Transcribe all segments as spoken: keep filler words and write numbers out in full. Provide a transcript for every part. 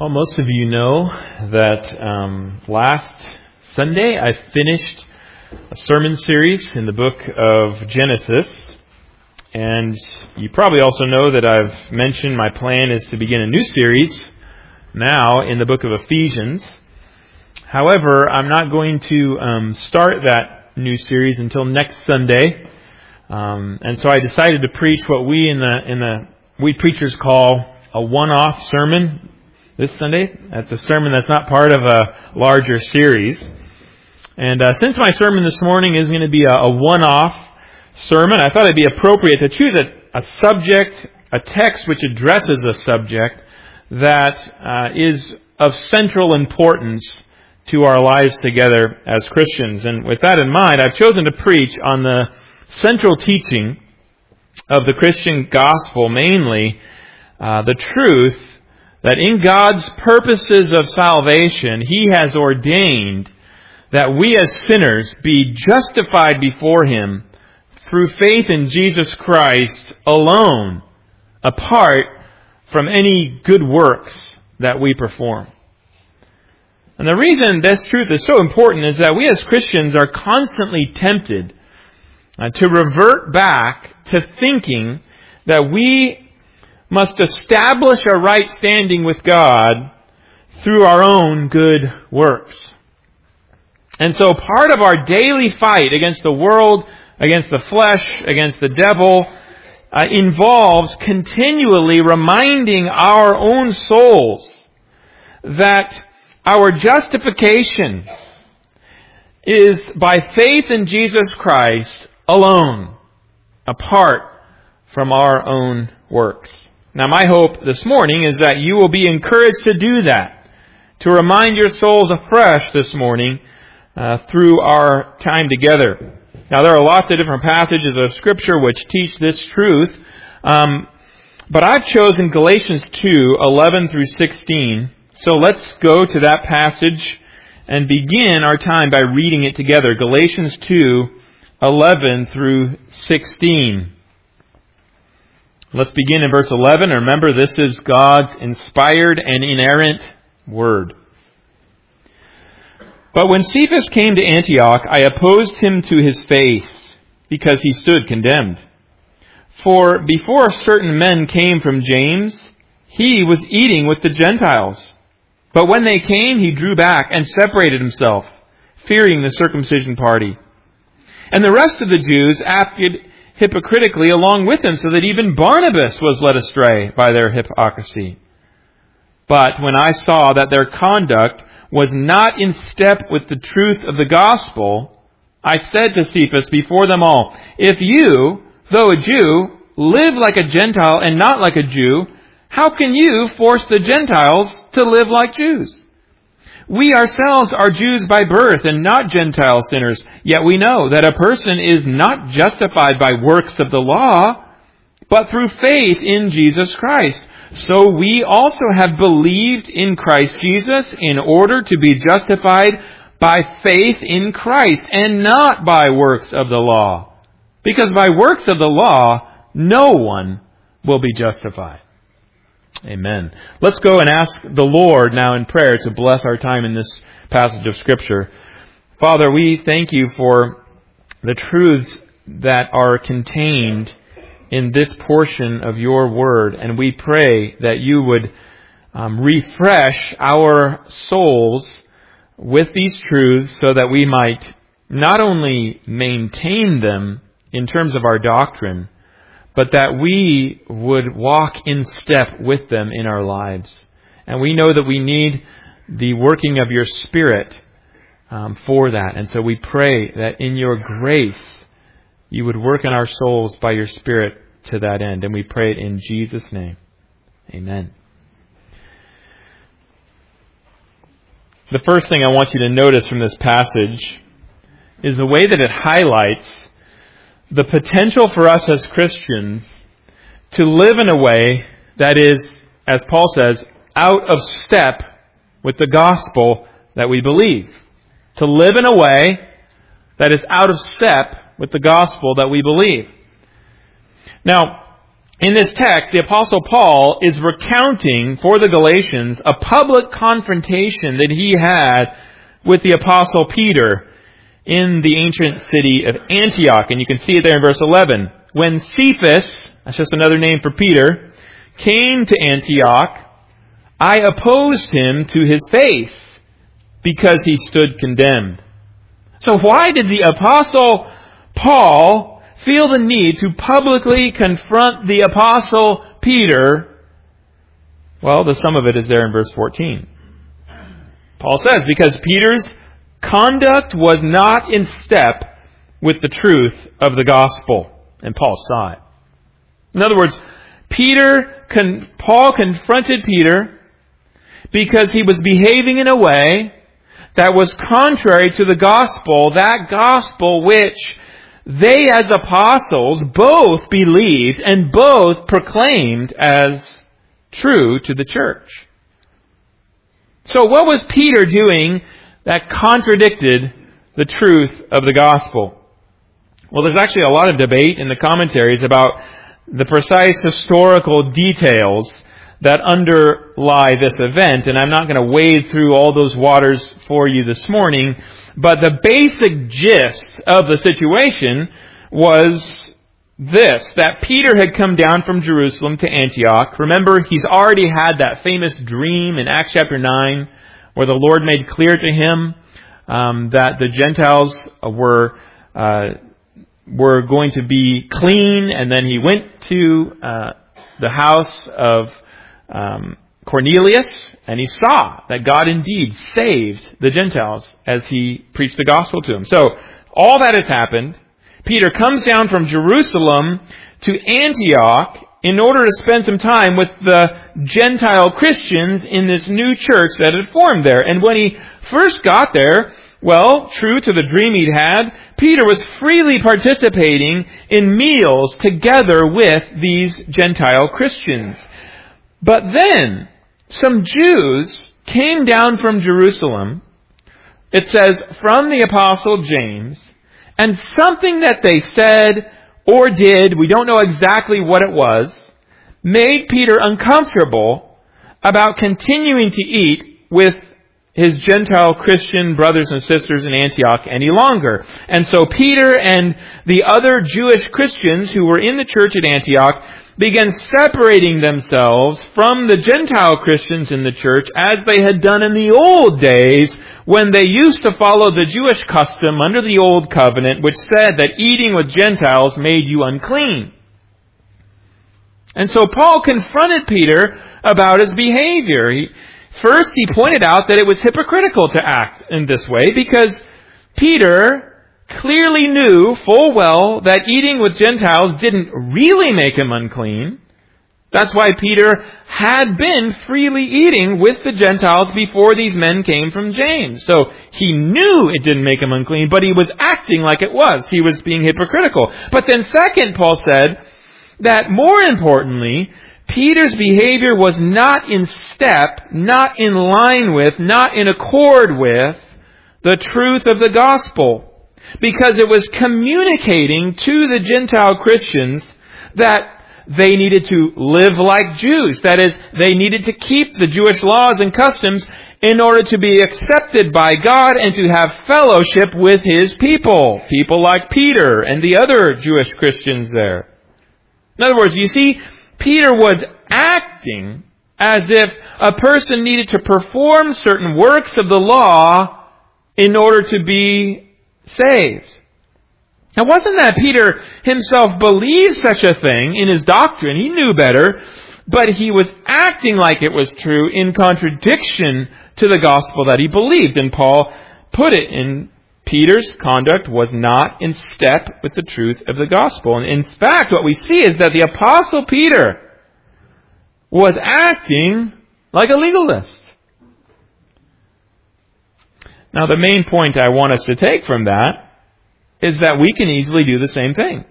Well, most of you know that um, last Sunday I finished a sermon series in the book of Genesis. And you probably also know that I've mentioned my plan is to begin a new series now in the book of Ephesians. However, I'm not going to um, start that new series until next Sunday. Um, and so I decided to preach what we in the in the we preachers call a one-off sermon this Sunday. That's a sermon that's not part of a larger series. And uh, since my sermon this morning is going to be a, a one-off sermon, I thought it'd be appropriate to choose a, a subject, a text which addresses a subject that uh, is of central importance to our lives together as Christians. And with that in mind, I've chosen to preach on the central teaching of the Christian gospel, mainly uh, the truth that in God's purposes of salvation, He has ordained that we as sinners be justified before Him through faith in Jesus Christ alone, apart from any good works that we perform. And the reason this truth is so important is that we as Christians are constantly tempted uh, to revert back to thinking that we must establish a right standing with God through our own good works. And so part of our daily fight against the world, against the flesh, against the devil, uh, involves continually reminding our own souls that our justification is by faith in Jesus Christ alone, apart from our own works. Now, my hope this morning is that you will be encouraged to do that, to remind your souls afresh this morning uh, through our time together. Now, there are lots of different passages of Scripture which teach this truth, um, but I've chosen Galatians two, eleven through sixteen. So let's go to that passage and begin our time by reading it together. Galatians two, eleven through sixteen. Let's begin in verse eleven. Remember, this is God's inspired and inerrant word. But when Cephas came to Antioch, I opposed him to his face, because he stood condemned. For before certain men came from James, he was eating with the Gentiles. But when they came, he drew back and separated himself, fearing the circumcision party. And the rest of the Jews acted hypocritically along with him, so that even Barnabas was led astray by their hypocrisy. But when I saw that their conduct was not in step with the truth of the gospel, I said to Cephas before them all, if you, though a Jew, live like a Gentile and not like a Jew, how can you force the Gentiles to live like Jews? We ourselves are Jews by birth and not Gentile sinners, yet we know that a person is not justified by works of the law, but through faith in Jesus Christ. So we also have believed in Christ Jesus in order to be justified by faith in Christ and not by works of the law. Because by works of the law, no one will be justified. Amen. Let's go and ask the Lord now in prayer to bless our time in this passage of Scripture. Father, we thank you for the truths that are contained in this portion of your word, and we pray that you would um, refresh our souls with these truths so that we might not only maintain them in terms of our doctrine, but that we would walk in step with them in our lives. And we know that we need the working of your Spirit um, for that. And so we pray that in your grace, you would work in our souls by your Spirit to that end. And we pray it in Jesus' name. Amen. The first thing I want you to notice from this passage is the way that it highlights the potential for us as Christians to live in a way that is, as Paul says, out of step with the gospel that we believe. To live in a way that is out of step with the gospel that we believe. Now, In this text, the Apostle Paul is recounting for the Galatians a public confrontation that he had with the Apostle Peter in the ancient city of Antioch. And you can see it there in verse eleven. When Cephas, that's just another name for Peter, came to Antioch, I opposed him to his face because he stood condemned. So why did the Apostle Paul feel the need to publicly confront the Apostle Peter? Well, the sum of it is there in verse fourteen. Paul says, because Peter's conduct was not in step with the truth of the gospel. And Paul saw it. In other words, Peter, con, Paul confronted Peter because he was behaving in a way that was contrary to the gospel, that gospel which they as apostles both believed and both proclaimed as true to the church. So what was Peter doing that contradicted the truth of the gospel? Well, there's actually a lot of debate in the commentaries about the precise historical details that underlie this event, and I'm not going to wade through all those waters for you this morning, but the basic gist of the situation was this, that Peter had come down from Jerusalem to Antioch. Remember, he's already had that famous dream in Acts chapter nine, where the Lord made clear to him um, that the Gentiles were uh, were going to be clean, and then he went to uh, the house of um, Cornelius, and he saw that God indeed saved the Gentiles as he preached the gospel to them. So all that has happened. Peter comes down from Jerusalem to Antioch in order to spend some time with the Gentile Christians in this new church that had formed there. And when he first got there, well, true to the dream he'd had, Peter was freely participating in meals together with these Gentile Christians. But then, some Jews came down from Jerusalem, it says, from the Apostle James, and something that they said or did, we don't know exactly what it was, made Peter uncomfortable about continuing to eat with his Gentile Christian brothers and sisters in Antioch any longer. And so Peter and the other Jewish Christians who were in the church at Antioch began separating themselves from the Gentile Christians in the church as they had done in the old days when they used to follow the Jewish custom under the Old Covenant, which said that eating with Gentiles made you unclean. And so Paul confronted Peter about his behavior. He, first, he pointed out that it was hypocritical to act in this way because Peter clearly knew full well that eating with Gentiles didn't really make him unclean. That's why Peter had been freely eating with the Gentiles before these men came from James. So he knew it didn't make him unclean, but he was acting like it was. He was being hypocritical. But then second, Paul said that more importantly, Peter's behavior was not in step, not in line with, not in accord with the truth of the gospel. Because it was communicating to the Gentile Christians that they needed to live like Jews. That is, they needed to keep the Jewish laws and customs in order to be accepted by God and to have fellowship with His people. People like Peter and the other Jewish Christians there. In other words, you see, Peter was acting as if a person needed to perform certain works of the law in order to be saved. Now, wasn't that Peter himself believed such a thing in his doctrine? He knew better, but he was acting like it was true in contradiction to the gospel that he believed. And Paul put it in Peter's conduct was not in step with the truth of the gospel. And in fact, what we see is that the Apostle Peter was acting like a legalist. Now, the main point I want us to take from that is that we can easily do the same thing.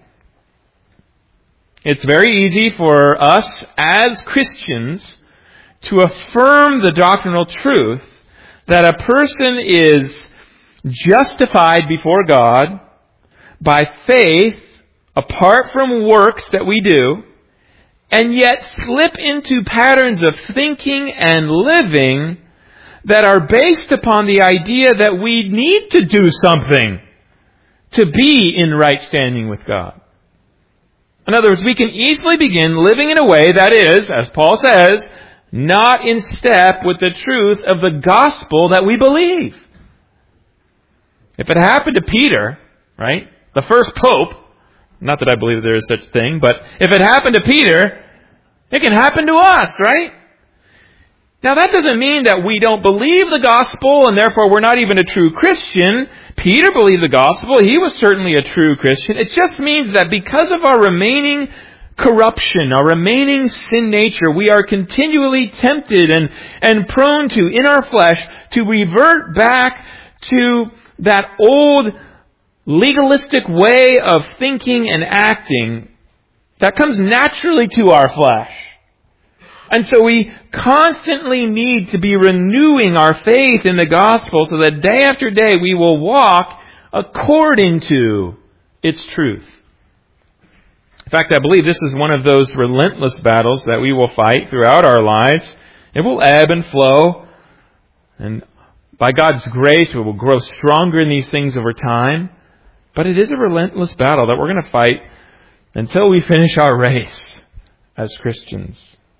It's very easy for us as Christians to affirm the doctrinal truth that a person is justified before God by faith apart from works that we do, and yet slip into patterns of thinking and living that are based upon the idea that we need to do something to be in right standing with God. In other words, we can easily begin living in a way that is, as Paul says, not in step with the truth of the gospel that we believe. If it happened to Peter, right, the first pope, not that I believe there is such a thing, but if it happened to Peter, it can happen to us, right? Now that doesn't mean that we don't believe the gospel and therefore we're not even a true Christian. Peter believed the gospel. He was certainly a true Christian. It just means that because of our remaining corruption, our remaining sin nature, we are continually tempted and, and prone to, in our flesh, to revert back to that old legalistic way of thinking and acting that comes naturally to our flesh. And so we constantly need to be renewing our faith in the gospel so that day after day we will walk according to its truth. In fact, I believe this is one of those relentless battles that we will fight throughout our lives. It will ebb and flow, and by God's grace, we will grow stronger in these things over time. But it is a relentless battle that we're going to fight until we finish our race as Christians.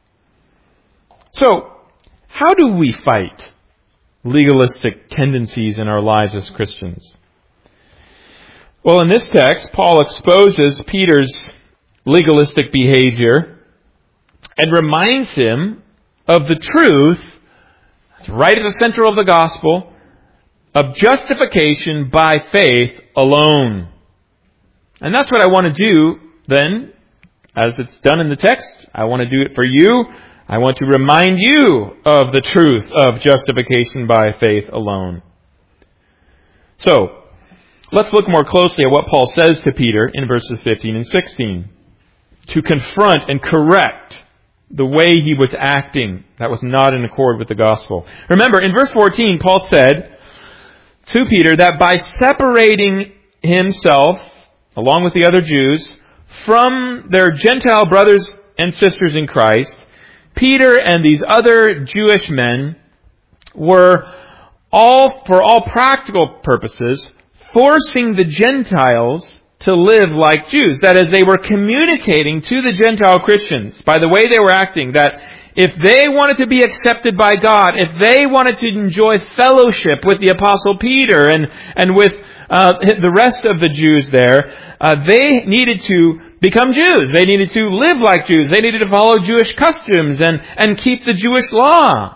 So, how do we fight legalistic tendencies in our lives as Christians? Well, in this text, Paul exposes Peter's legalistic behavior and reminds him of the truth, that's right at the center of the gospel, of justification by faith alone. And that's what I want to do then, as it's done in the text. I want to do it for you. I want to remind you of the truth of justification by faith alone. So, let's look more closely at what Paul says to Peter in verses fifteen and sixteen. To confront and correct the way he was acting that was not in accord with the gospel. Remember, in verse fourteen, Paul said to Peter that by separating himself, along with the other Jews, from their Gentile brothers and sisters in Christ, Peter and these other Jewish men were all, for all practical purposes, forcing the Gentiles to live like Jews. That is, they were communicating to the Gentile Christians by the way they were acting that if they wanted to be accepted by God, if they wanted to enjoy fellowship with the Apostle Peter and, and with uh, the rest of the Jews there, uh, they needed to become Jews. They needed to live like Jews. They needed to follow Jewish customs and, and keep the Jewish law.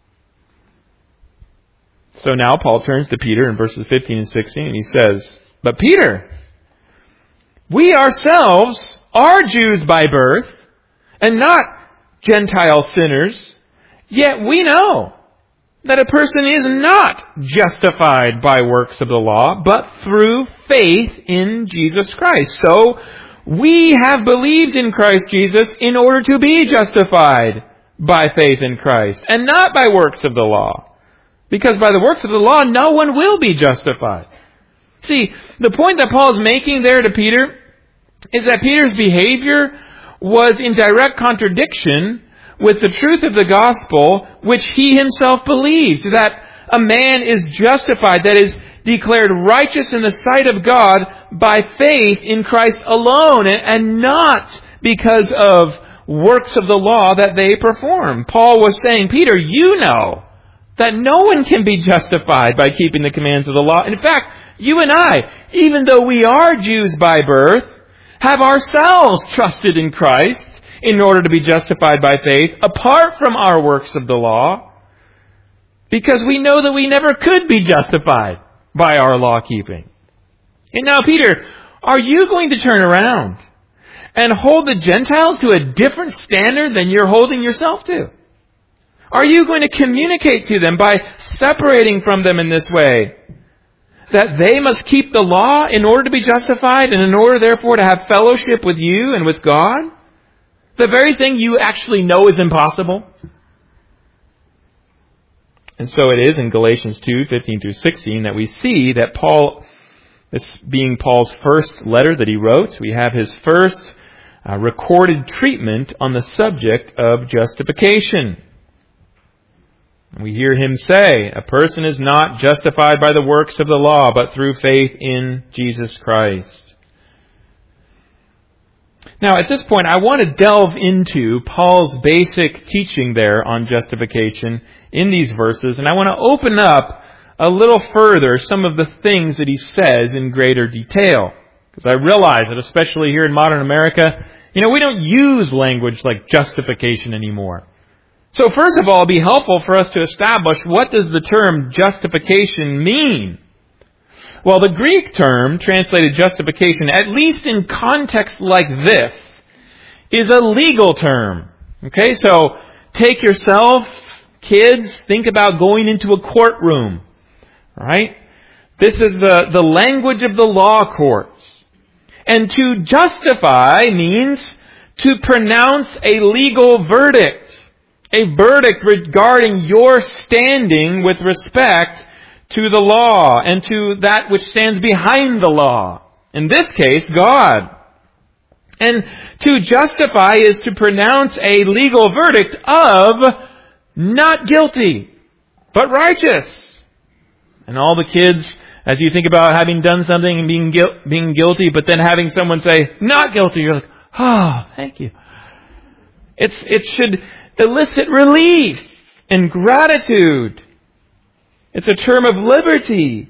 So now Paul turns to Peter in verses fifteen and sixteen and he says, "But Peter, we ourselves are Jews by birth and not Gentile sinners, yet we know that a person is not justified by works of the law, but through faith in Jesus Christ. So we have believed in Christ Jesus in order to be justified by faith in Christ, and not by works of the law. Because by the works of the law, no one will be justified." See, the point that Paul is making there to Peter is that Peter's behavior was in direct contradiction with the truth of the gospel, which he himself believed, that a man is justified, that is declared righteous in the sight of God by faith in Christ alone, and not because of works of the law that they perform. Paul was saying, Peter, you know that no one can be justified by keeping the commands of the law. In fact, you and I, even though we are Jews by birth, have ourselves trusted in Christ in order to be justified by faith, apart from our works of the law, because we know that we never could be justified by our law keeping. And now, Peter, are you going to turn around and hold the Gentiles to a different standard than you're holding yourself to? Are you going to communicate to them by separating from them in this way that they must keep the law in order to be justified and in order, therefore, to have fellowship with you and with God? The very thing you actually know is impossible. And so it is in Galatians two, fifteen through sixteen that we see that Paul, this being Paul's first letter that he wrote, we have his first uh, recorded treatment on the subject of justification. We hear him say, a person is not justified by the works of the law, but through faith in Jesus Christ. Now, at this point, I want to delve into Paul's basic teaching there on justification in these verses, and I want to open up a little further some of the things that he says in greater detail. Because I realize that, especially here in modern America, you know, we don't use language like justification anymore. So first of all, it'd be helpful for us to establish, what does the term justification mean? Well, the Greek term, translated justification, at least in context like this, is a legal term. Okay, so take yourself, kids, think about going into a courtroom. Right? This is the, the language of the law courts. And to justify means to pronounce a legal verdict. A verdict regarding your standing with respect to the law and to that which stands behind the law. In this case, God. And to justify is to pronounce a legal verdict of not guilty, but righteous. And all the kids, as you think about having done something and being guil- being guilty, but then having someone say, not guilty, you're like, oh, thank you. It's It should elicit relief and gratitude. It's a term of liberty.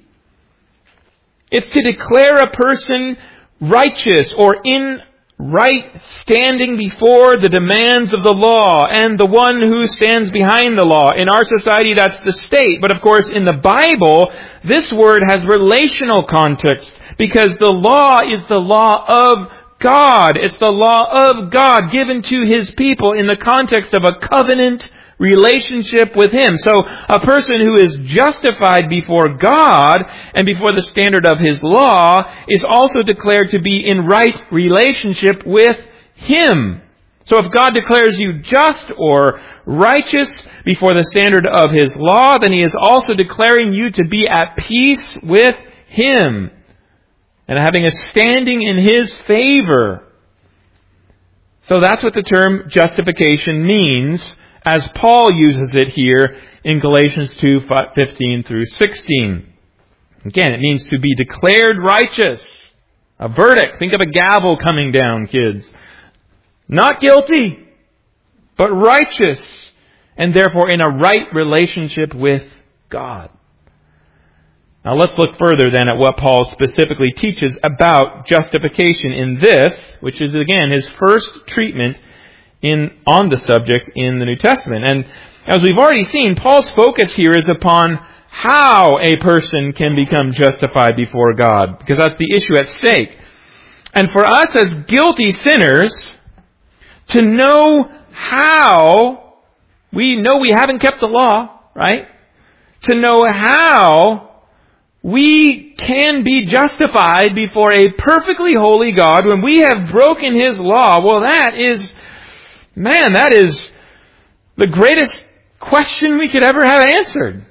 It's to declare a person righteous or in right standing before the demands of the law and the one who stands behind the law. In our society, that's the state. But of course, in the Bible, this word has relational context because the law is the law of God. It's the law of God given to His people in the context of a covenant relationship with Him. So a person who is justified before God and before the standard of His law is also declared to be in right relationship with Him. So if God declares you just or righteous before the standard of His law, then He is also declaring you to be at peace with Him and having a standing in His favor. So that's what the term justification means, as Paul uses it here in Galatians two, fifteen through sixteen. Again, it means to be declared righteous. A verdict. Think of a gavel coming down, kids. Not guilty, but righteous, and therefore in a right relationship with God. Now let's look further then at what Paul specifically teaches about justification in this, which is again his first treatment in on the subject in the New Testament. And as we've already seen, Paul's focus here is upon how a person can become justified before God, because that's the issue at stake. And for us as guilty sinners, to know how, we know we haven't kept the law, right? To know how we can be justified before a perfectly holy God when we have broken His law, well, that is Man, that is the greatest question we could ever have answered.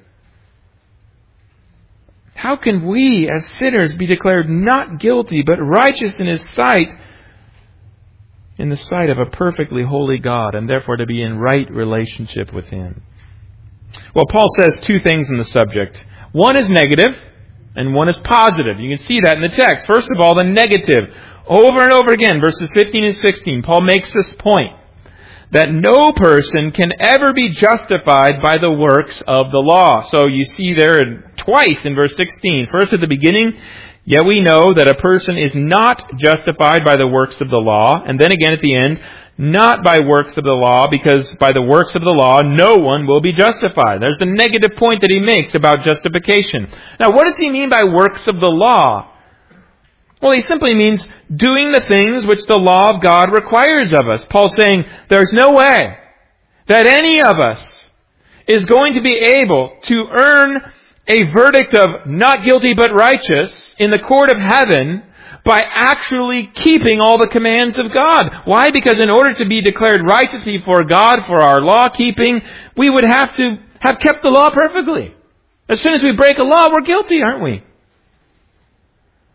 How can we, as sinners, be declared not guilty, but righteous in His sight, in the sight of a perfectly holy God, and therefore to be in right relationship with Him? Well, Paul says two things in the subject. One is negative, and one is positive. You can see that in the text. First of all, the negative. Over and over again, verses fifteen and sixteen, Paul makes this point, that no person can ever be justified by the works of the law. So you see there twice in verse sixteen. First at the beginning, yet we know that a person is not justified by the works of the law. And then again at the end, not by works of the law, because by the works of the law, no one will be justified. There's the negative point that he makes about justification. Now, what does he mean by works of the law? Well, he simply means doing the things which the law of God requires of us. Paul's saying there's no way that any of us is going to be able to earn a verdict of not guilty but righteous in the court of heaven by actually keeping all the commands of God. Why? Because in order to be declared righteous before God for our law keeping, we would have to have kept the law perfectly. As soon as we break a law, we're guilty, aren't we?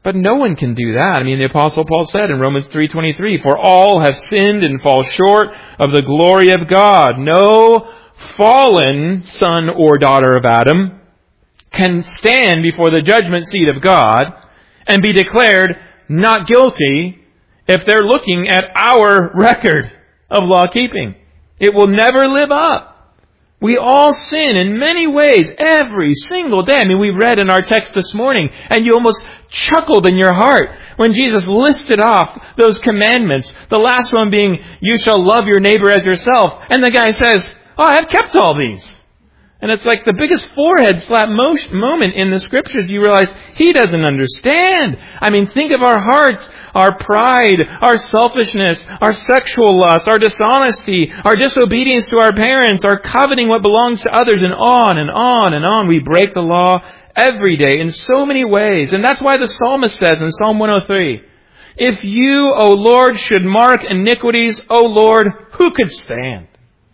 But no one can do that. I mean, the Apostle Paul said in Romans three twenty-three, "For all have sinned and fall short of the glory of God." No fallen son or daughter of Adam can stand before the judgment seat of God and be declared not guilty if they're looking at our record of law keeping. It will never live up. We all sin in many ways every single day. I mean, we read in our text this morning, and you almost chuckled in your heart when Jesus listed off those commandments. The last one being, "You shall love your neighbor as yourself." And the guy says, "Oh, I have kept all these." And it's like the biggest forehead slap mo- moment in the Scriptures. You realize he doesn't understand. I mean, think of our hearts, our pride, our selfishness, our sexual lust, our dishonesty, our disobedience to our parents, our coveting what belongs to others, and on and on and on. We break the law every day in so many ways. And that's why the psalmist says in Psalm one oh three, "If you, O Lord, should mark iniquities, O Lord, who could stand?"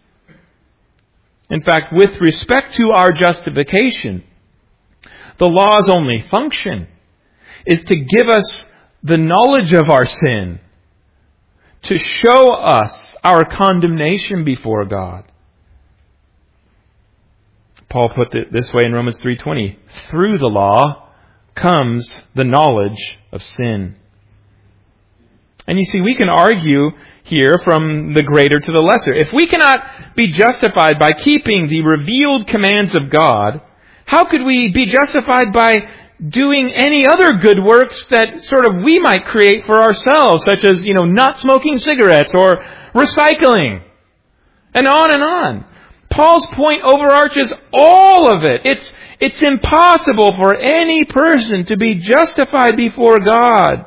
In fact, with respect to our justification, the law's only function is to give us the knowledge of our sin, to show us our condemnation before God. Paul put it this way in Romans three twenty, "Through the law comes the knowledge of sin." And you see, we can argue here from the greater to the lesser. If we cannot be justified by keeping the revealed commands of God, how could we be justified by doing any other good works that sort of we might create for ourselves, such as, you know, not smoking cigarettes or recycling, and on and on? Paul's point overarches all of it. It's, it's impossible for any person to be justified before God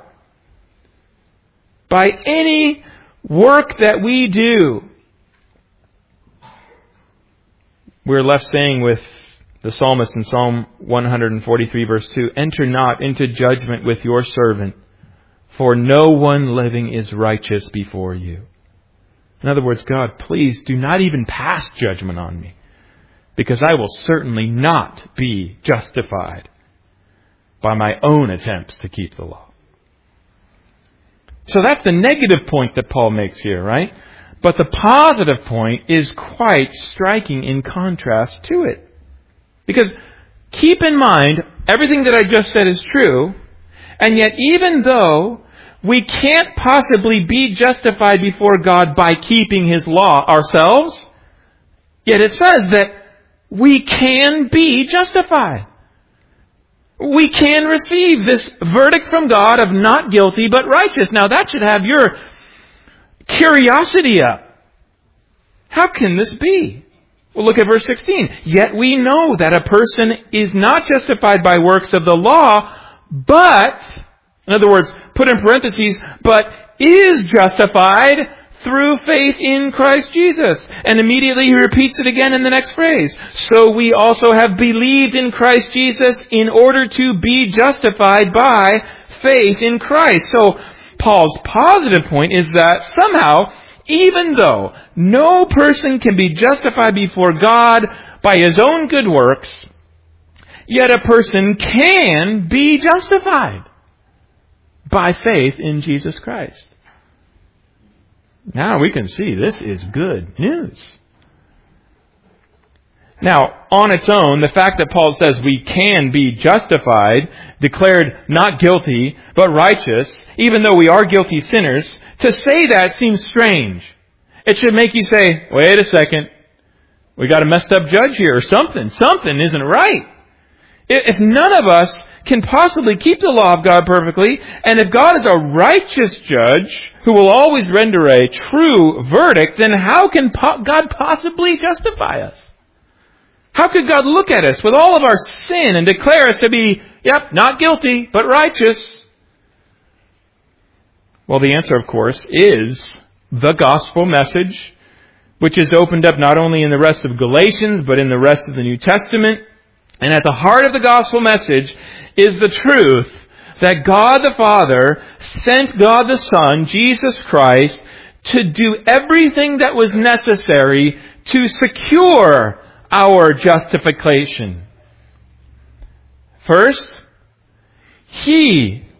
by any work that we do. We're left saying with the psalmist in Psalm one forty-three verse two, "Enter not into judgment with your servant, for no one living is righteous before you." In other words, God, please do not even pass judgment on me, because I will certainly not be justified by my own attempts to keep the law. So that's the negative point that Paul makes here, right? But the positive point is quite striking in contrast to it. Because keep in mind, everything that I just said is true, and yet even though we can't possibly be justified before God by keeping His law ourselves, yet it says that we can be justified. We can receive this verdict from God of not guilty but righteous. Now that should have your curiosity up. How can this be? Well, look at verse sixteen. "Yet we know that a person is not justified by works of the law, but," in other words, put in parentheses, "but is justified through faith in Christ Jesus." And immediately he repeats it again in the next phrase. "So we also have believed in Christ Jesus in order to be justified by faith in Christ." So Paul's positive point is that somehow, even though no person can be justified before God by his own good works, yet a person can be justified by faith in Jesus Christ. Now we can see this is good news. Now, on its own, the fact that Paul says we can be justified, declared not guilty, but righteous, even though we are guilty sinners, to say that seems strange. It should make you say, wait a second, we got a messed up judge here or something. Something isn't right. If none of us can possibly keep the law of God perfectly, and if God is a righteous judge who will always render a true verdict, then how can po- God possibly justify us? How could God look at us with all of our sin and declare us to be, yep, not guilty, but righteous? Well, the answer, of course, is the gospel message, which is opened up not only in the rest of Galatians, but in the rest of the New Testament. And at the heart of the gospel message is the truth that God the Father sent God the Son, Jesus Christ, to do everything that was necessary to secure our justification. First, He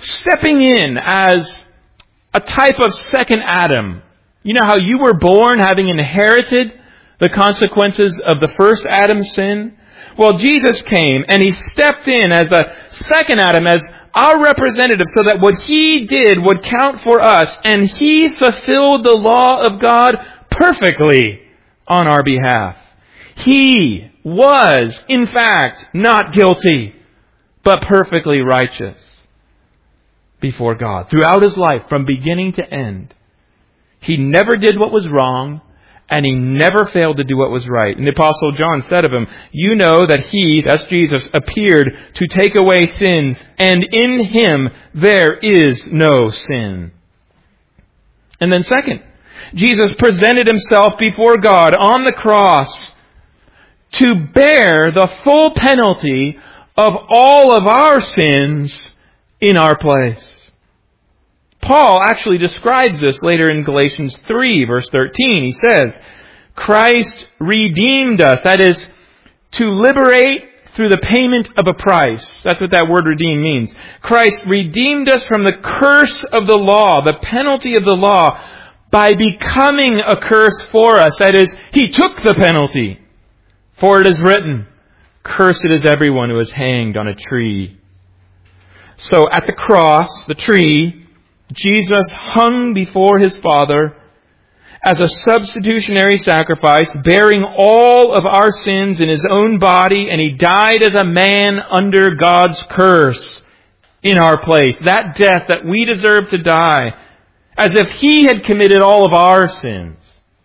stepping in as a type of second Adam. You know how you were born having inherited the consequences of the first Adam's sin? Well, Jesus came and He stepped in as a second Adam, as our representative, so that what He did would count for us, and He fulfilled the law of God perfectly on our behalf. He was, in fact, not guilty, but perfectly righteous before God throughout His life, from beginning to end. He never did what was wrong, and He never failed to do what was right. And the Apostle John said of Him, you know that He, that's Jesus, appeared to take away sins, and in Him there is no sin. And then second, Jesus presented Himself before God on the cross to bear the full penalty of all of our sins in our place. Paul actually describes this later in Galatians three, verse thirteen. He says, Christ redeemed us. That is, to liberate through the payment of a price. That's what that word redeem means. Christ redeemed us from the curse of the law, the penalty of the law, by becoming a curse for us. That is, He took the penalty. For it is written, cursed is everyone who is hanged on a tree. So at the cross, the tree, Jesus hung before His Father as a substitutionary sacrifice, bearing all of our sins in His own body, and He died as a man under God's curse in our place. That death that we deserve to die, as if He had committed all of our sins.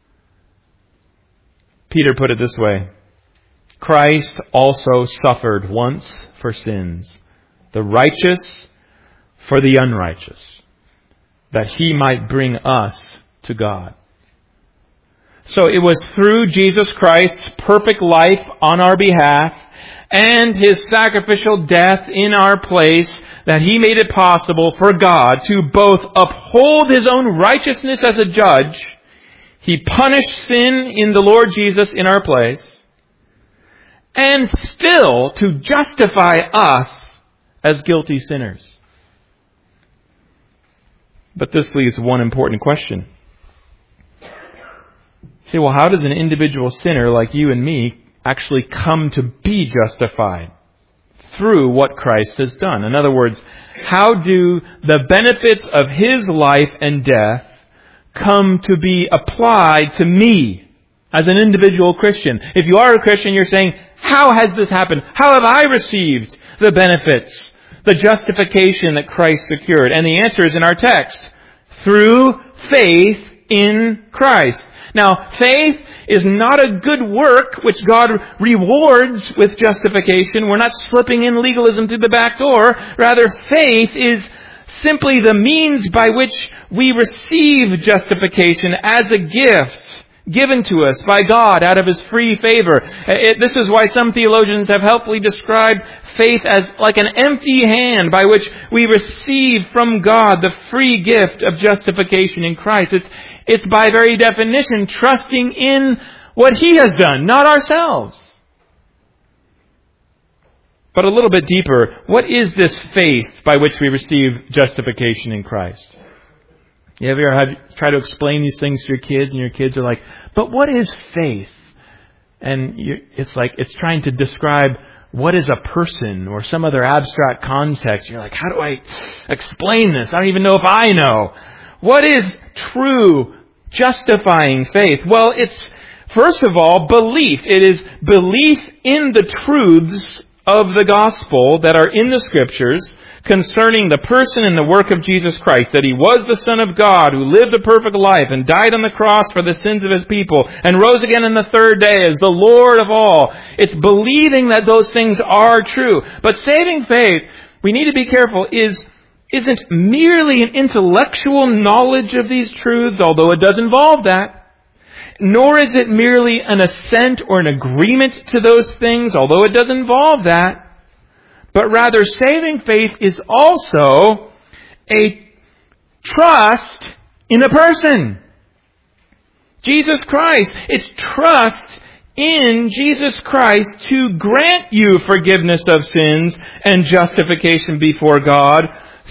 Peter put it this way, Christ also suffered once for sins, the righteous for the unrighteous, that He might bring us to God. So it was through Jesus Christ's perfect life on our behalf and His sacrificial death in our place that He made it possible for God to both uphold His own righteousness as a judge. He punished sin in the Lord Jesus in our place, and still to justify us as guilty sinners. But this leaves one important question. You say, well, how does an individual sinner like you and me actually come to be justified through what Christ has done? In other words, how do the benefits of His life and death come to be applied to me as an individual Christian? If you are a Christian, you're saying, how has this happened? How have I received the benefits, the justification that Christ secured? And the answer is in our text. Through faith in Christ. Now, faith is not a good work which God rewards with justification. We're not slipping in legalism through the back door. Rather, faith is simply the means by which we receive justification as a gift given to us by God out of His free favor. It, this is why some theologians have helpfully described faith as like an empty hand by which we receive from God the free gift of justification in Christ. It's, it's by very definition trusting in what He has done, not ourselves. But a little bit deeper, what is this faith by which we receive justification in Christ? You ever have, try to explain these things to your kids, and your kids are like, but what is faith? And you, it's like, it's trying to describe what is a person or some other abstract context. You're like, how do I explain this? I don't even know if I know. What is true justifying faith? Well, it's, first of all, belief. It is belief in the truths of the gospel that are in the Scriptures concerning the person and the work of Jesus Christ, that He was the Son of God who lived a perfect life and died on the cross for the sins of His people and rose again on the third day as the Lord of all. It's believing that those things are true. But saving faith, we need to be careful, is, isn't merely an intellectual knowledge of these truths, although it does involve that. Nor is it merely an assent or an agreement to those things, although it does involve that. But rather, saving faith is also a trust in a person. Jesus Christ. It's trust in Jesus Christ to grant you forgiveness of sins and justification before God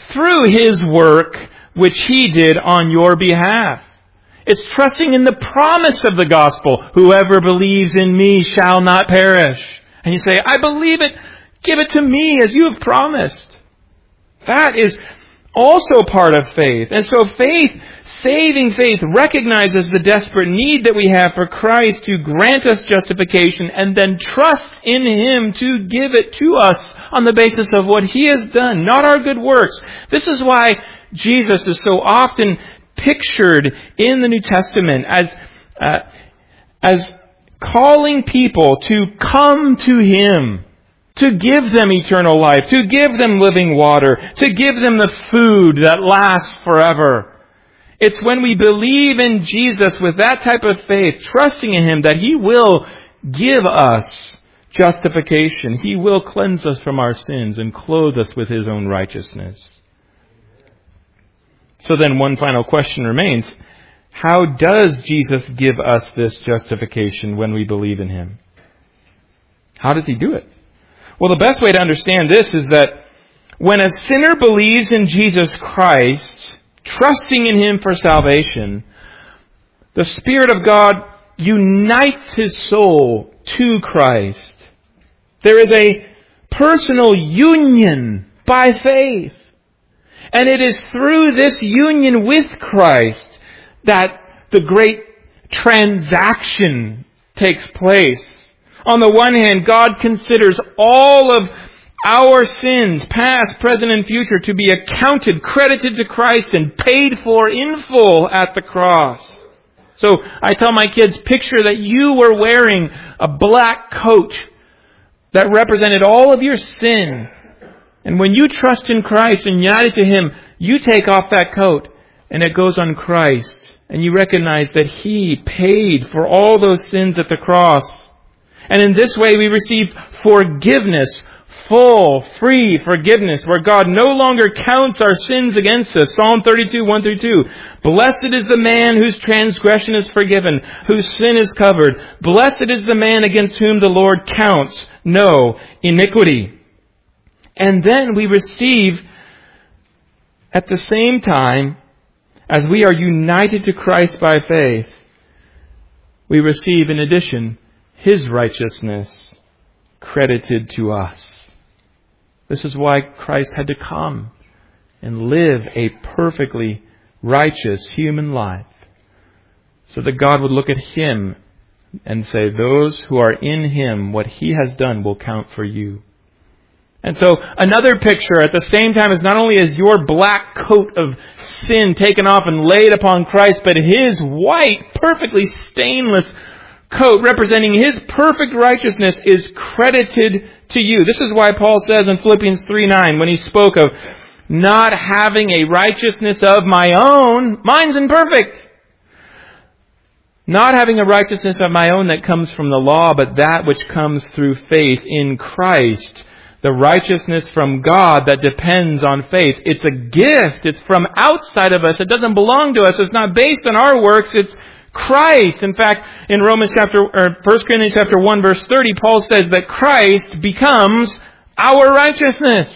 through His work which He did on your behalf. It's trusting in the promise of the gospel. Whoever believes in me shall not perish. And you say, I believe it. Give it to me as you have promised. That is also part of faith. And so faith, saving faith, recognizes the desperate need that we have for Christ to grant us justification and then trusts in Him to give it to us on the basis of what He has done, not our good works. This is why Jesus is so often pictured in the New Testament as uh, as calling people to come to Him, to give them eternal life, to give them living water, to give them the food that lasts forever. It's when we believe in Jesus with that type of faith, trusting in Him, that He will give us justification. He will cleanse us from our sins and clothe us with His own righteousness. So then one final question remains. How does Jesus give us this justification when we believe in Him? How does He do it? Well, the best way to understand this is that when a sinner believes in Jesus Christ, trusting in Him for salvation, the Spirit of God unites his soul to Christ. There is a personal union by faith. And it is through this union with Christ that the great transaction takes place. On the one hand, God considers all of our sins, past, present, and future, to be accounted, credited to Christ, and paid for in full at the cross. So I tell my kids, picture that you were wearing a black coat that represented all of your sin. And when you trust in Christ and united to Him, you take off that coat and it goes on Christ. And you recognize that He paid for all those sins at the cross. And in this way we receive forgiveness, full, free forgiveness, where God no longer counts our sins against us. Psalm thirty-two, one through two. Blessed is the man whose transgression is forgiven, whose sin is covered. Blessed is the man against whom the Lord counts no iniquity. And then we receive, at the same time, as we are united to Christ by faith, we receive in addition His righteousness credited to us. This is why Christ had to come and live a perfectly righteous human life, so that God would look at Him and say, those who are in Him, what He has done will count for you. And so another picture at the same time is not only is your black coat of sin taken off and laid upon Christ, but His white, perfectly stainless coat representing His perfect righteousness is credited to you. This is why Paul says in Philippians three nine, when he spoke of not having a righteousness of my own, mine's imperfect. Not having a righteousness of my own that comes from the law, but that which comes through faith in Christ. The righteousness from God that depends on faith. It's a gift. It's from outside of us. It doesn't belong to us. It's not based on our works. It's Christ. In fact, in Romans chapter, or First Corinthians chapter one, verse thirty, Paul says that Christ becomes our righteousness.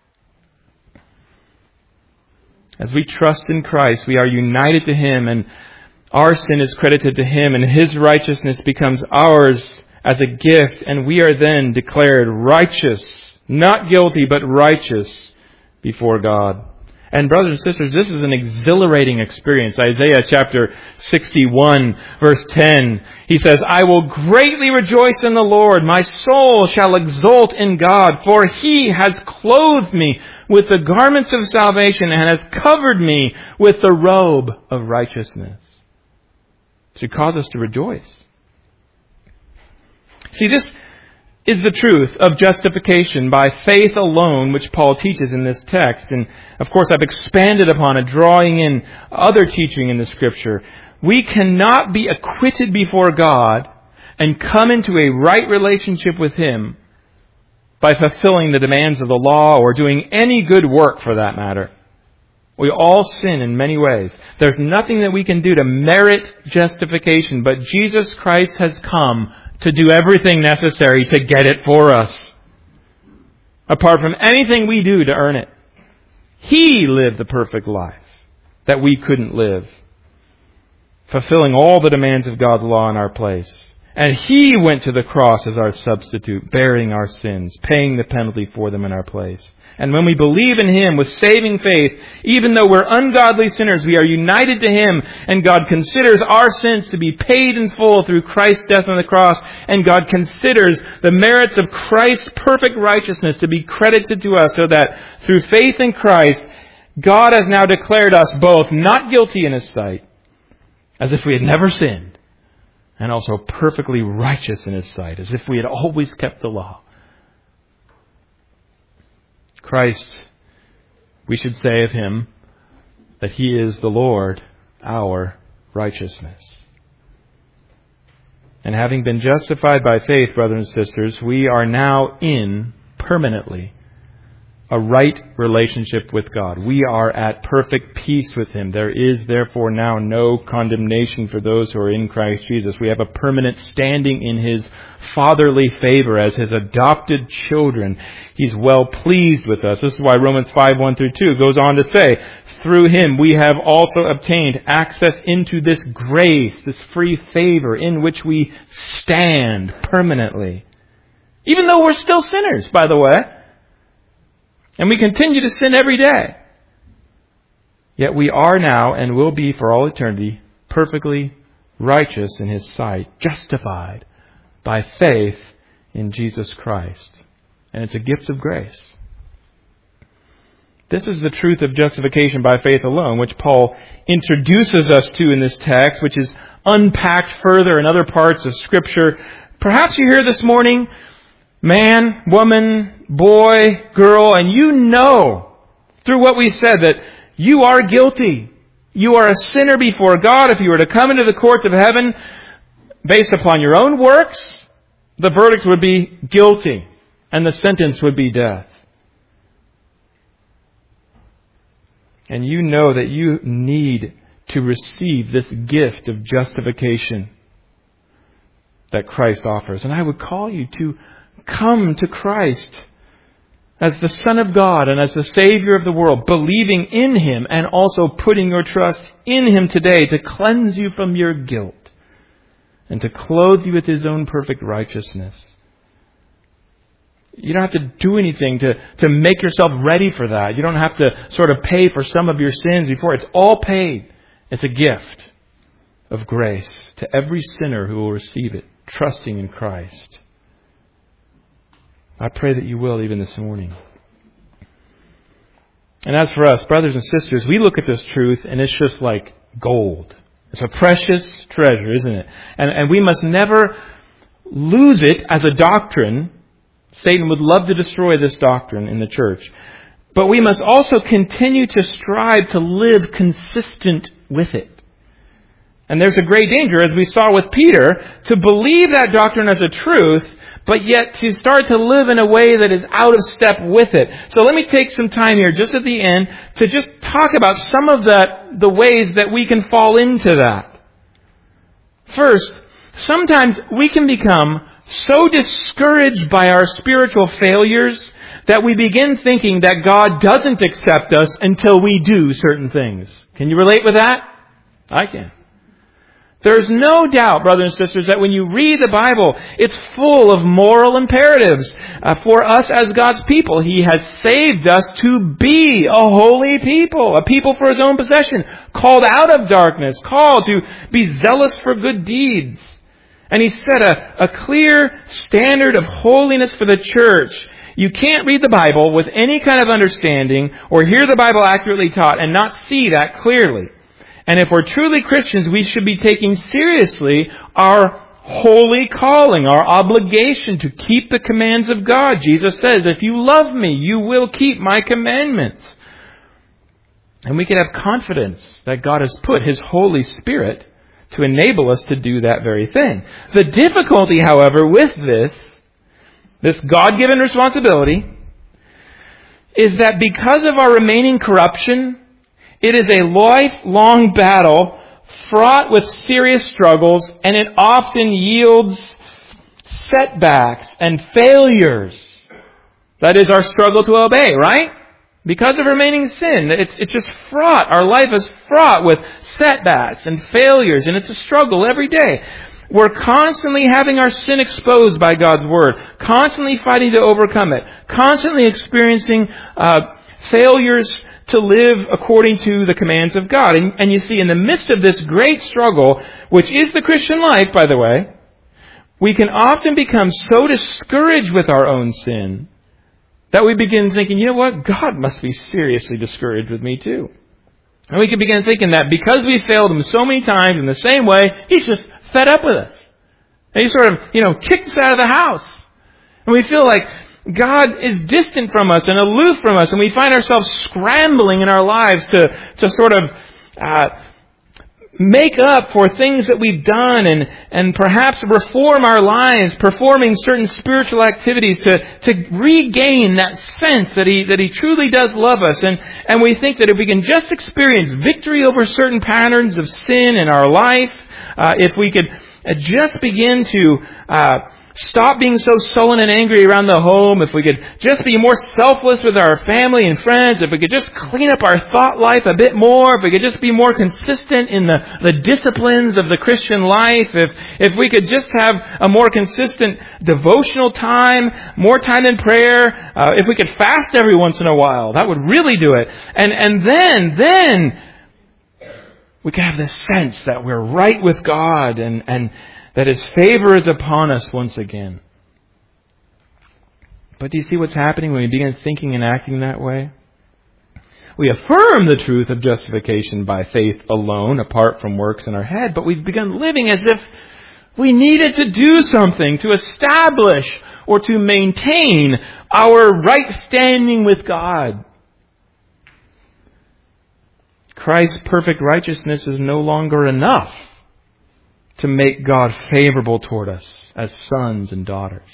As we trust in Christ, we are united to Him, and our sin is credited to Him, and His righteousness becomes ours as a gift, and we are then declared righteous. Not guilty, but righteous before God. And brothers and sisters, this is an exhilarating experience. Isaiah chapter sixty-one, verse ten. He says, I will greatly rejoice in the Lord. My soul shall exult in God, for He has clothed me with the garments of salvation and has covered me with the robe of righteousness. To cause us to rejoice. See, this is the truth of justification by faith alone, which Paul teaches in this text. And of course, I've expanded upon it, drawing in other teaching in the Scripture. We cannot be acquitted before God and come into a right relationship with Him by fulfilling the demands of the law or doing any good work for that matter. We all sin in many ways. There's nothing that we can do to merit justification, but Jesus Christ has come to do everything necessary to get it for us. Apart from anything we do to earn it. He lived the perfect life that we couldn't live, fulfilling all the demands of God's law in our place. And He went to the cross as our substitute, bearing our sins, paying the penalty for them in our place. And when we believe in Him with saving faith, even though we're ungodly sinners, we are united to Him, and God considers our sins to be paid in full through Christ's death on the cross, and God considers the merits of Christ's perfect righteousness to be credited to us, so that through faith in Christ, God has now declared us both not guilty in His sight, as if we had never sinned, and also perfectly righteous in His sight, as if we had always kept the law. Christ, we should say of Him that He is the Lord, our righteousness. And having been justified by faith, brothers and sisters, we are now in, permanently, a right relationship with God. We are at perfect peace with Him. There is therefore now no condemnation for those who are in Christ Jesus. We have a permanent standing in His fatherly favor as His adopted children. He's well pleased with us. This is why Romans five, one through two goes on to say, through Him we have also obtained access into this grace, this free favor in which we stand permanently. Even though we're still sinners, by the way. And we continue to sin every day. Yet we are now and will be for all eternity perfectly righteous in His sight, justified by faith in Jesus Christ. And it's a gift of grace. This is the truth of justification by faith alone, which Paul introduces us to in this text, which is unpacked further in other parts of Scripture. Perhaps you're here this morning, man, woman, boy, girl, and you know through what we said that you are guilty. You are a sinner before God. If you were to come into the courts of heaven based upon your own works, the verdict would be guilty and the sentence would be death. And you know that you need to receive this gift of justification that Christ offers. And I would call you to come to Christ as the Son of God and as the Savior of the world, believing in Him and also putting your trust in Him today to cleanse you from your guilt and to clothe you with His own perfect righteousness. You don't have to do anything to, to make yourself ready for that. You don't have to sort of pay for some of your sins before. It's all paid. It's a gift of grace to every sinner who will receive it, trusting in Christ. I pray that you will even this morning. And as for us, brothers and sisters, we look at this truth and it's just like gold. It's a precious treasure, isn't it? And, and we must never lose it as a doctrine. Satan would love to destroy this doctrine in the church. But we must also continue to strive to live consistent with it. And there's a great danger, as we saw with Peter, to believe that doctrine as a truth, but yet to start to live in a way that is out of step with it. So let me take some time here, just at the end, to just talk about some of the, the ways that we can fall into that. First, sometimes we can become so discouraged by our spiritual failures that we begin thinking that God doesn't accept us until we do certain things. Can you relate with that? I can. There's no doubt, brothers and sisters, that when you read the Bible, it's full of moral imperatives uh, for us as God's people. He has saved us to be a holy people, a people for His own possession, called out of darkness, called to be zealous for good deeds. And He set a, a clear standard of holiness for the church. You can't read the Bible with any kind of understanding or hear the Bible accurately taught and not see that clearly. And if we're truly Christians, we should be taking seriously our holy calling, our obligation to keep the commands of God. Jesus says, if you love me, you will keep my commandments. And we can have confidence that God has put His Holy Spirit to enable us to do that very thing. The difficulty, however, with this, this God-given responsibility, is that because of our remaining corruption, it is a lifelong battle fraught with serious struggles, and it often yields setbacks and failures. That is our struggle to obey, right? Because of remaining sin. It's, it's just fraught. Our life is fraught with setbacks and failures, and it's a struggle every day. We're constantly having our sin exposed by God's Word, constantly fighting to overcome it, constantly experiencing uh, failures to live according to the commands of God. And, and you see, in the midst of this great struggle, which is the Christian life, by the way, we can often become so discouraged with our own sin that we begin thinking, you know what, God must be seriously discouraged with me too. And we can begin thinking that because we failed Him so many times in the same way, He's just fed up with us. And He sort of, you know, kicked us out of the house. And we feel like God is distant from us and aloof from us, and we find ourselves scrambling in our lives to, to sort of uh, make up for things that we've done and, and perhaps reform our lives, performing certain spiritual activities to, to regain that sense that He that He truly does love us. And, and we think that if we can just experience victory over certain patterns of sin in our life, uh, if we could just begin to uh, stop being so sullen and angry around the home, if we could just be more selfless with our family and friends, if we could just clean up our thought life a bit more, if we could just be more consistent in the, the disciplines of the Christian life, if, if we could just have a more consistent devotional time, more time in prayer, uh, if we could fast every once in a while, that would really do it. And, and then, then, we could have this sense that we're right with God and, and that His favor is upon us once again. But do you see what's happening when we begin thinking and acting that way? We affirm the truth of justification by faith alone, apart from works in our head, but we've begun living as if we needed to do something to establish or to maintain our right standing with God. Christ's perfect righteousness is no longer enough to make God favorable toward us as sons and daughters.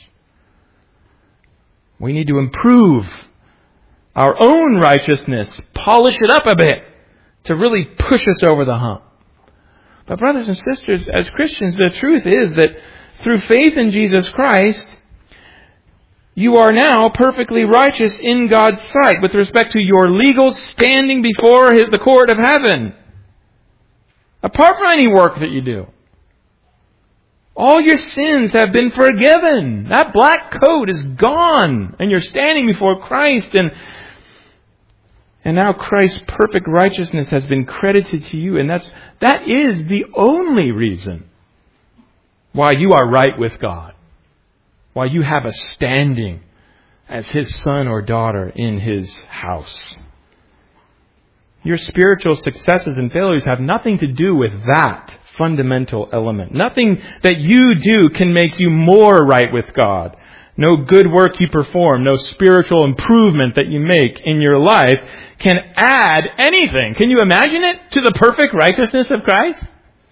We need to improve our own righteousness, polish it up a bit to really push us over the hump. But brothers and sisters, as Christians, the truth is that through faith in Jesus Christ, you are now perfectly righteous in God's sight with respect to your legal standing before the court of heaven. Apart from any work that you do. All your sins have been forgiven. That black coat is gone. And you're standing before Christ. And, and now Christ's perfect righteousness has been credited to you. And that's, that is the only reason why you are right with God. Why you have a standing as His son or daughter in His house. Your spiritual successes and failures have nothing to do with that fundamental element. Nothing that you do can make you more right with God. No good work you perform, no spiritual improvement that you make in your life can add anything. Can you imagine it? To the perfect righteousness of Christ?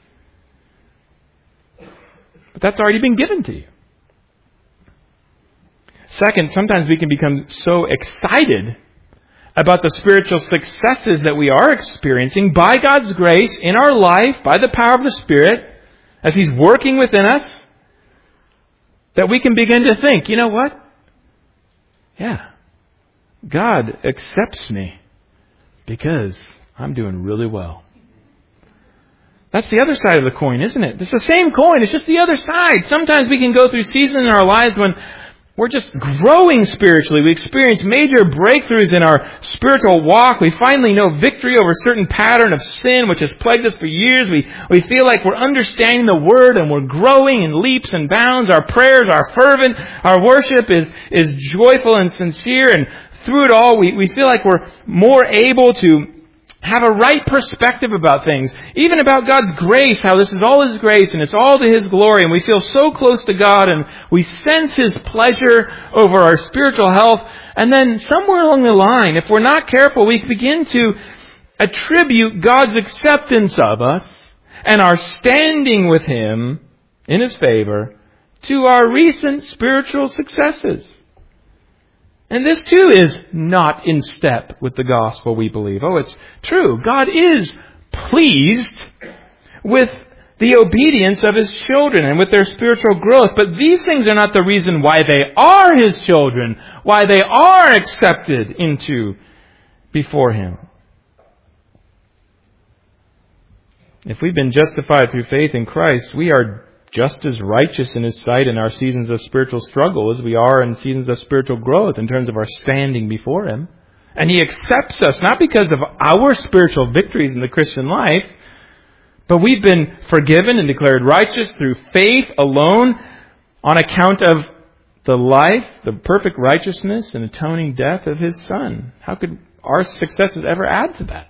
But that's already been given to you. Second, sometimes we can become so excited about the spiritual successes that we are experiencing by God's grace in our life, by the power of the Spirit, as He's working within us, that we can begin to think, you know what? Yeah, God accepts me because I'm doing really well. That's the other side of the coin, isn't it? It's the same coin, it's just the other side. Sometimes we can go through seasons in our lives when we're just growing spiritually. We experience major breakthroughs in our spiritual walk. We finally know victory over a certain pattern of sin which has plagued us for years. We, we feel like we're understanding the Word and we're growing in leaps and bounds. Our prayers are fervent. Our worship is, is joyful and sincere. And through it all, we, we feel like we're more able to have a right perspective about things. Even about God's grace, how this is all His grace and it's all to His glory. And we feel so close to God and we sense His pleasure over our spiritual health. And then somewhere along the line, if we're not careful, we begin to attribute God's acceptance of us and our standing with Him in His favor to our recent spiritual successes. And this too is not in step with the gospel we believe. Oh, it's true. God is pleased with the obedience of His children and with their spiritual growth. But these things are not the reason why they are His children, why they are accepted into before Him. If we've been justified through faith in Christ, we are just as righteous in His sight in our seasons of spiritual struggle as we are in seasons of spiritual growth in terms of our standing before Him. And He accepts us not because of our spiritual victories in the Christian life, but we've been forgiven and declared righteous through faith alone on account of the life, the perfect righteousness and atoning death of His Son. How could our successes ever add to that?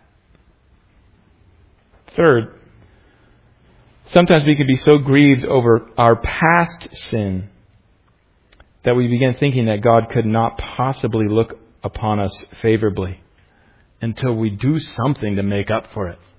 Third, sometimes we can be so grieved over our past sin that we begin thinking that God could not possibly look upon us favorably until we do something to make up for it.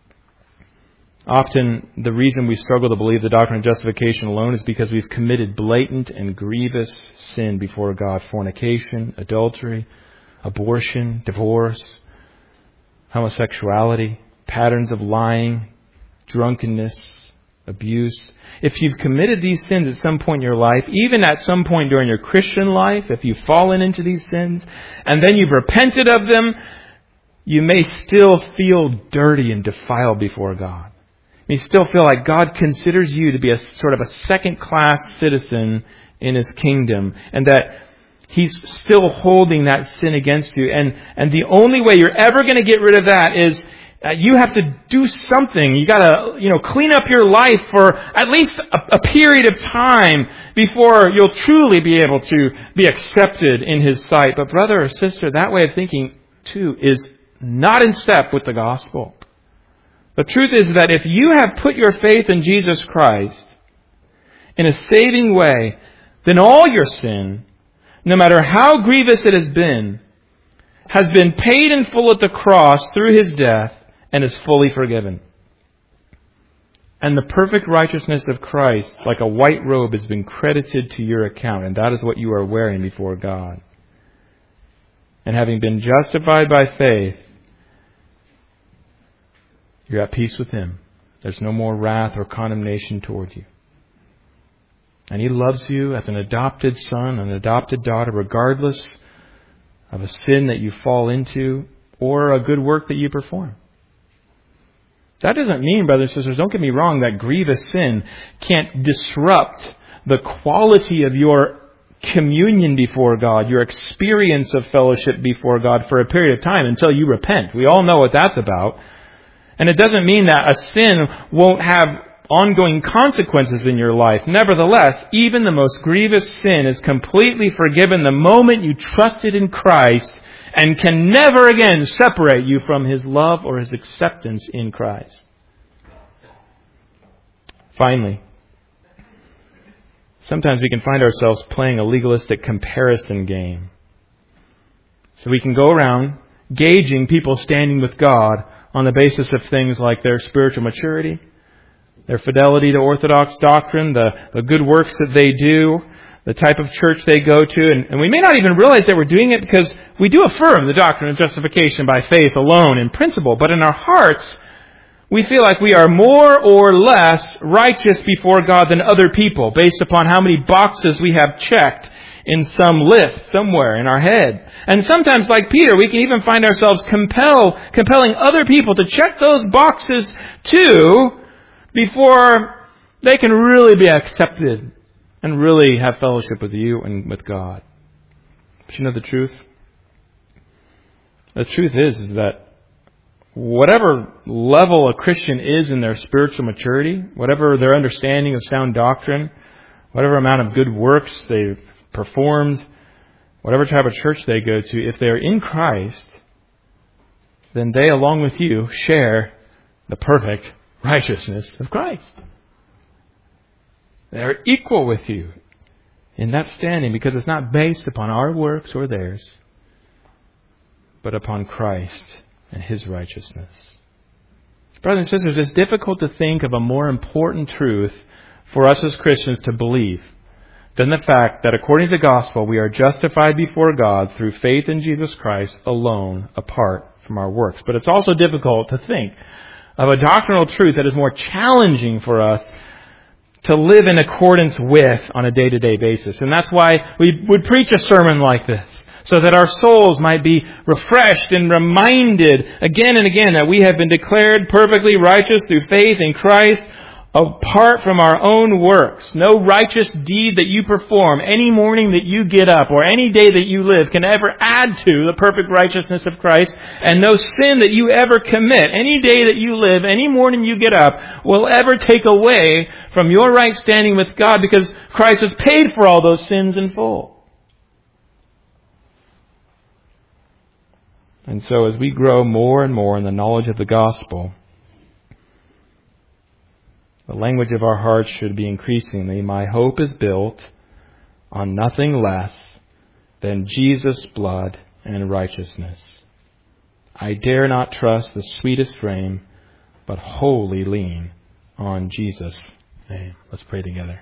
Often, the reason we struggle to believe the doctrine of justification alone is because we've committed blatant and grievous sin before God. Fornication, adultery, abortion, divorce, homosexuality, patterns of lying, drunkenness, abuse. If you've committed these sins at some point in your life, even at some point during your Christian life, if you've fallen into these sins, and then you've repented of them, you may still feel dirty and defiled before God. You still feel like God considers you to be a sort of a second-class citizen in His kingdom, and that He's still holding that sin against you. And, and the only way you're ever going to get rid of that is uh, you have to do something. You got to, you know, clean up your life for at least a, a period of time before you'll truly be able to be accepted in His sight. But brother or sister, that way of thinking, too, is not in step with the gospel. The truth is that if you have put your faith in Jesus Christ in a saving way, then all your sin, no matter how grievous it has been, has been paid in full at the cross through His death and is fully forgiven. And the perfect righteousness of Christ, like a white robe, has been credited to your account, and that is what you are wearing before God. And having been justified by faith, you're at peace with Him. There's no more wrath or condemnation toward you. And He loves you as an adopted son, an adopted daughter, regardless of a sin that you fall into or a good work that you perform. That doesn't mean, brothers and sisters, don't get me wrong, that grievous sin can't disrupt the quality of your communion before God, your experience of fellowship before God for a period of time until you repent. We all know what that's about. And it doesn't mean that a sin won't have ongoing consequences in your life. Nevertheless, even the most grievous sin is completely forgiven the moment you trusted in Christ and can never again separate you from His love or His acceptance in Christ. Finally, sometimes we can find ourselves playing a legalistic comparison game. So we can go around gauging people standing with God on the basis of things like their spiritual maturity, their fidelity to Orthodox doctrine, the, the good works that they do, the type of church they go to. And, and we may not even realize that we're doing it because we do affirm the doctrine of justification by faith alone in principle. But in our hearts, we feel like we are more or less righteous before God than other people based upon how many boxes we have checked in some list somewhere in our head. And sometimes, like Peter, we can even find ourselves compel, compelling other people to check those boxes too before they can really be accepted and really have fellowship with you and with God. But you know the truth? The truth is, is that whatever level a Christian is in their spiritual maturity, whatever their understanding of sound doctrine, whatever amount of good works they've performed, whatever type of church they go to, if they're in Christ, then they, along with you, share the perfect righteousness of Christ. They're equal with you in that standing because it's not based upon our works or theirs, but upon Christ and His righteousness. Brothers and sisters, it's difficult to think of a more important truth for us as Christians to believe than the fact that according to the gospel, we are justified before God through faith in Jesus Christ alone, apart from our works. But it's also difficult to think of a doctrinal truth that is more challenging for us to live in accordance with on a day-to-day basis. And that's why we would preach a sermon like this. so that our souls might be refreshed and reminded again and again that we have been declared perfectly righteous through faith in Christ, apart from our own works. No righteous deed that you perform any morning that you get up or any day that you live can ever add to the perfect righteousness of Christ. And no sin that you ever commit any day that you live, any morning you get up, will ever take away from your right standing with God, because Christ has paid for all those sins in full. And so as we grow more and more in the knowledge of the gospel, the language of our hearts should be increasingly, my hope is built on nothing less than Jesus' blood and righteousness. I dare not trust the sweetest frame, but wholly lean on Jesus' name. Let's pray together.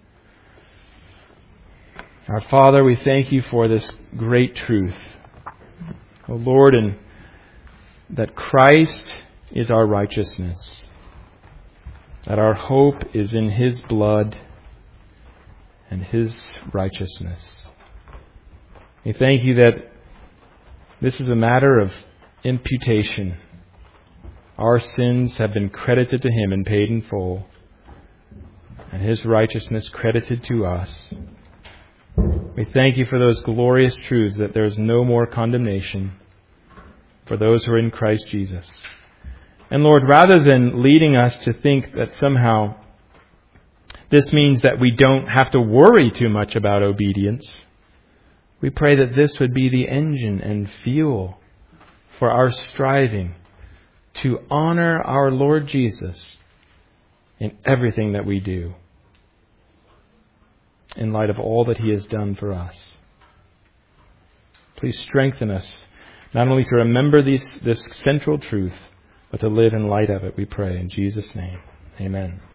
Our Father, we thank you for this great truth, O Lord, and that Christ is our righteousness, that our hope is in His blood and His righteousness. We thank you that this is a matter of imputation. Our sins have been credited to Him and paid in full, and His righteousness credited to us. We thank you for those glorious truths, that there is no more condemnation for those who are in Christ Jesus. And Lord, rather than leading us to think that somehow this means that we don't have to worry too much about obedience, we pray that this would be the engine and fuel for our striving to honor our Lord Jesus in everything that we do, in light of all that He has done for us. Please strengthen us not only to remember these, this central truth, but to live in light of it, we pray in Jesus' name. Amen.